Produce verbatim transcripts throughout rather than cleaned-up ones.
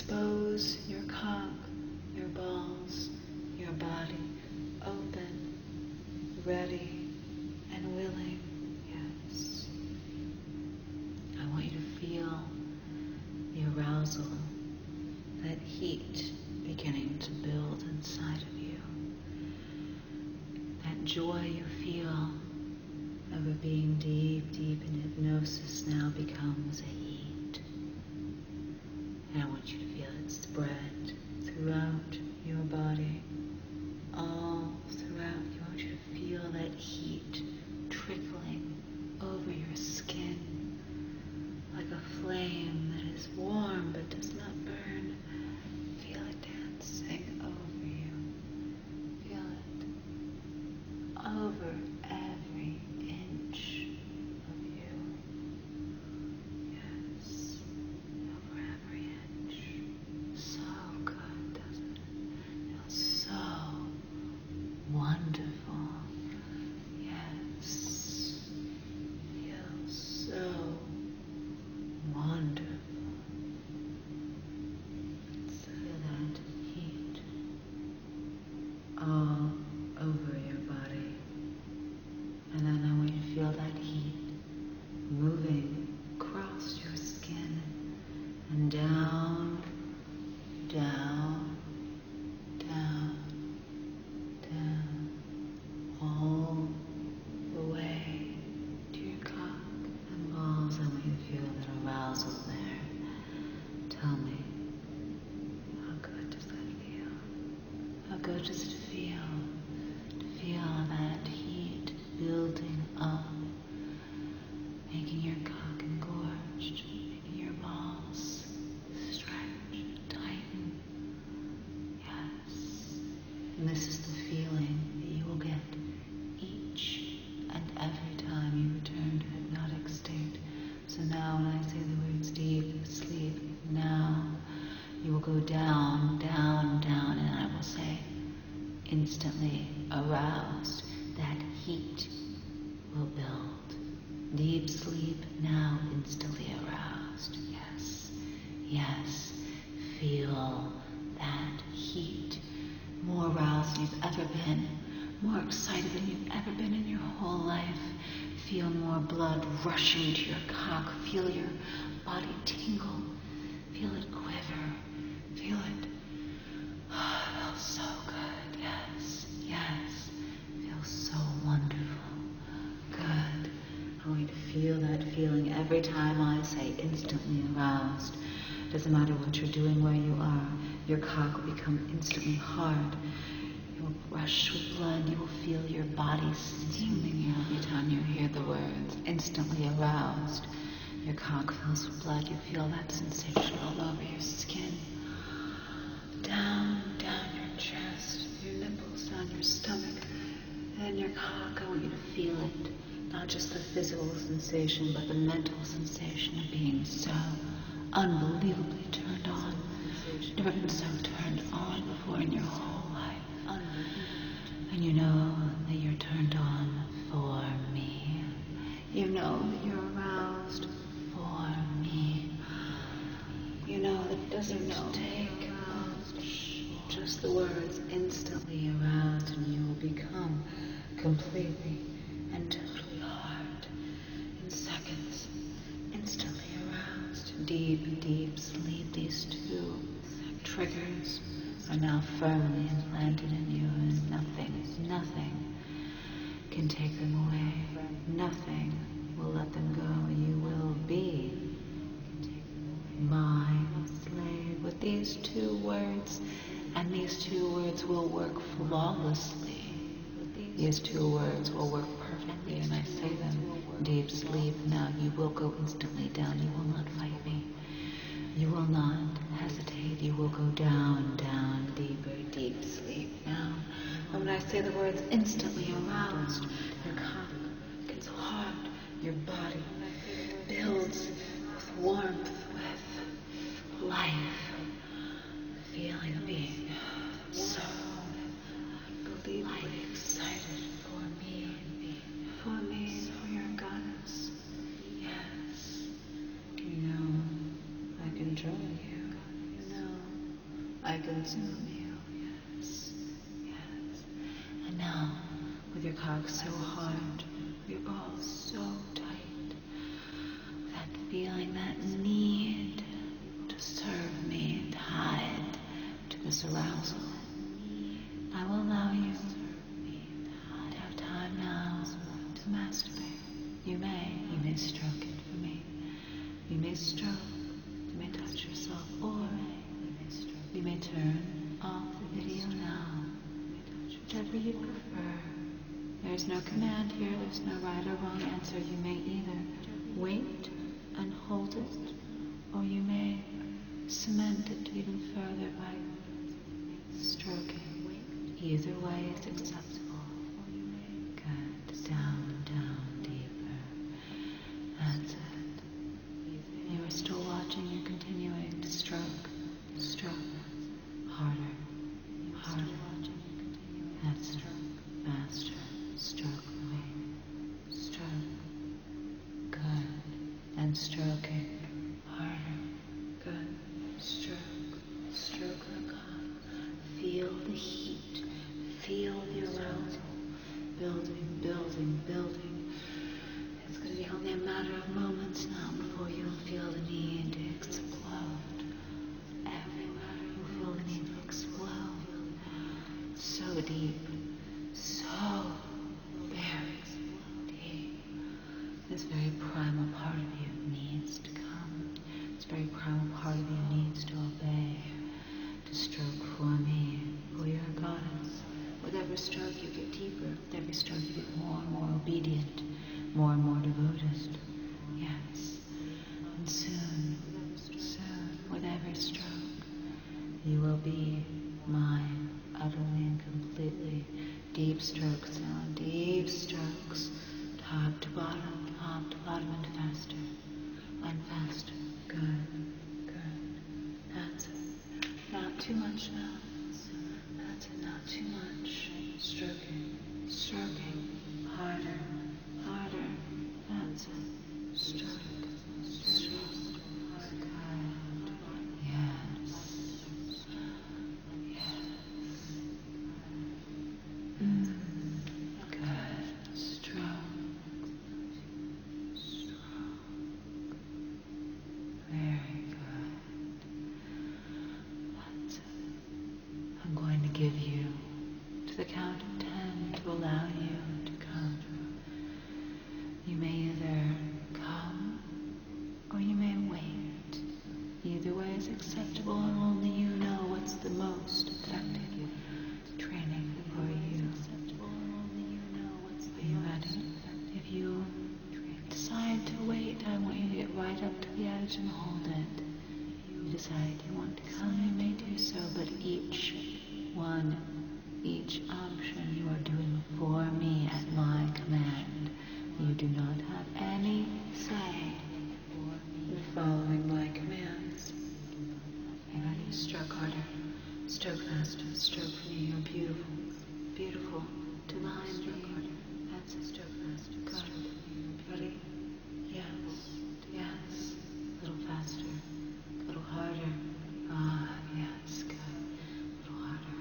expose your cock, your balls, your body, open, ready, and willing. Yes. I want you to feel the arousal, that heat beginning to build inside of you. That joy you feel over being deep, deep in hypnosis now becomes a heat. And I want you to feel it spread throughout your body, all throughout. You want you to feel that heat trickling over your skin like a flame that is warm but does not burn. Feel it dancing over you. Feel it over every inch of you. Yes, over every inch. So good, doesn't it? Feels so wonderful. Yes, feels so wonderful. Feel that heat all over your body. And then I want you to feel that heat moving across your skin and down, down, down, down, all the way to your cock and balls. I want you to feel that arousal there. Tell me, how good does that feel? How good does it feel to feel that heat building up, making your cock engorged, making your balls stretch, tighten? Yes. And this is the feeling that you will get each and every time you return to hypnotic state. So now when I say the words deep sleep, now you will go down, down, down, and I will say instantly aroused. That heat will build. Deep sleep, now instantly aroused. Yes, yes, feel that heat. More aroused than you've ever been. More excited than you've ever been in your whole life. Feel more blood rushing to your cock. Feel your body tingle. Feel it quiver. Feel it. Oh, it feels so good. Yes, yes. It feels so wonderful. Good. I want you to feel that feeling every time I say instantly aroused. Doesn't matter what you're doing, where you are. Your cock will become instantly hard. You will rush with blood. You will feel your body steaming every time you hear the words instantly aroused. Your cock fills with blood. You feel that sensation all over your skin. Down, down your chest, your nipples, down your stomach, and your cock. I want you to feel it. Not just the physical sensation, but the mental sensation of being so unbelievably turned on. Never been so turned on before in your whole life. And you know that you're turned on for me. You know that you're aroused for me. You know that it doesn't take just the words instantly aroused, and you will become completely and totally hard in seconds. Instantly aroused. Deep, deep sleep. These two triggers are now firmly implanted in you, and nothing, nothing can take them away. Nothing will let them go. You will be my slave with these two words, and these two words will work flawlessly. These two words will work perfectly, and I say them. Deep sleep. Now you will go instantly down. You will not fight me. You will not hesitate. You will go down, down, deeper, deep sleep. Now, when I say the words instantly aroused, your cock gets hard. Your body builds with warmth, with life. Feeling being so unbelievably excited for me, for me, for your goddess. Yes. You know, I control you. You know, I consume you. Yes. Yes. And now, with your cock so hard, your balls so tight, that feeling, that need to serve me, to hide to this arousal, I will allow you to have time now to masturbate. You may, you may stroke it for me. You may stroke, you may touch yourself, or you may turn off the video now. Whichever you prefer. There's no command here, there's no right or wrong answer. You may either wait and hold it, or you may cement it even further by stroking. Either way is acceptable. Good. Down, down, deeper. That's it. You are still watching, you're continuing to stroke, stroke, harder, harder. That's it. Faster. Stroke me. Stroke. Good. And stroking. Harder. Good. Stroke. Stroke the cock. Feel the heat. Feel the arousal. Building, building, building. It's going to be only a matter of moments now before you'll feel the need to explode. Everywhere you'll feel the need to explode. So deep. So very deep. This very primal part of you needs to come. This very primal part of you needs to obey, to stroke for me, for your goddess. With every stroke you get deeper, with every stroke you get more and more obedient, more and more devoted. Yes. And soon, soon, with every stroke, you will be mine, utterly and completely. Deep strokes now, deep strokes, top to bottom, top to bottom, and faster, and faster. Good, good. That's it. Not too much now. That's it, not too much. Stroking, stroking, harder, harder. That's it. Stroke, stroke. Good. Yes. Yes. Mm. Good. Stroke. Stroke. Very good. That's it. I'm going to give you to the count of ten to allow you to come. You may either come or you may wait. Either way is acceptable, and only you know what's the most effective training for you. Are you ready? If you decide to wait, I want you to get right up to the edge and hold it. If you decide you want to come, you may do so, but each one, each option you are doing for me at my command. You do not have any say in following my commands. You ready? Stroke harder, stroke faster, stroke for me. You're beautiful, beautiful, divine being. That's it. Stroke faster. Good. Ready? Yes, yes. A little faster, a little harder. Ah, yes, good. A little harder.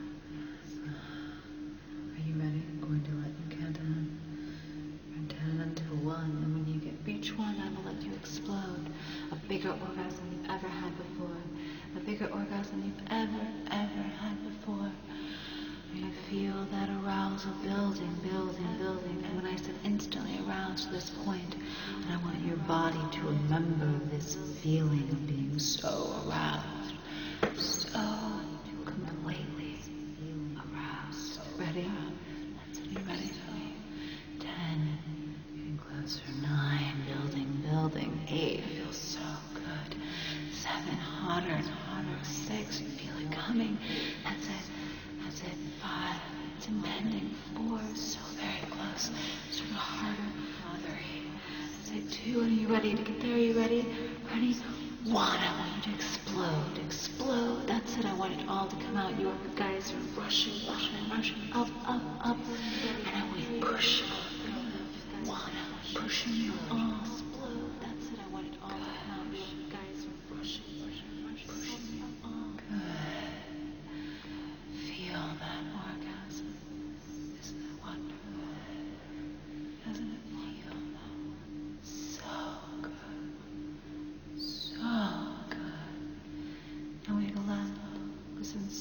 Are you ready? I'm going to let you count down from ten until one, and when you get reach one, I will let you explode. A bigger orgasm you've ever had before. A bigger orgasm you've ever, ever had before. You're going to feel that arousal building, building, building. And when I said instantly aroused to this point, and I want your body to remember this feeling of being so aroused, so completely aroused. Ready? That's it. You ready for me? Ten. Getting closer. Nine. Building, building. Eight. Feels so good. Seven. Hotter and hotter. Six. You feel it coming. That's it. That's it. Five. It's impending. Four. So very close. Sort of harder. Three. That's it. Two. And are you ready to get there? Are you ready? Ready? One. I want you to explode. Explode. That's it. I want it all to come out. Your guys are rushing, rushing, rushing. Up, up, up. And I want you to push. One. Pushing you all. Explode. That's it. I want it all to come out. Your guys are rushing, rushing, rushing. Pushing you all. Good.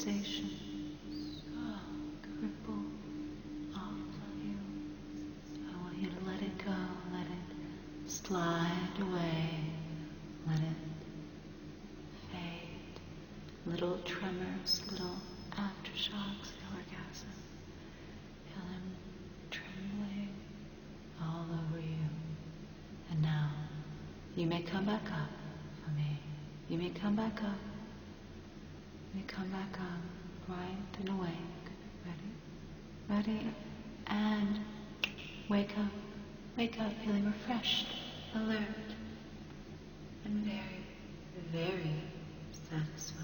sensations oh, ripple off of you. I want you to let it go, let it slide away, let it fade. Little tremors, little aftershocks of orgasm. Feel them trembling all over you. And now, you may come back up for me. You may come back up. You may come back up, bright and awake. Ready? Ready? And wake up. Wake up feeling refreshed, alert, and very, very satisfied.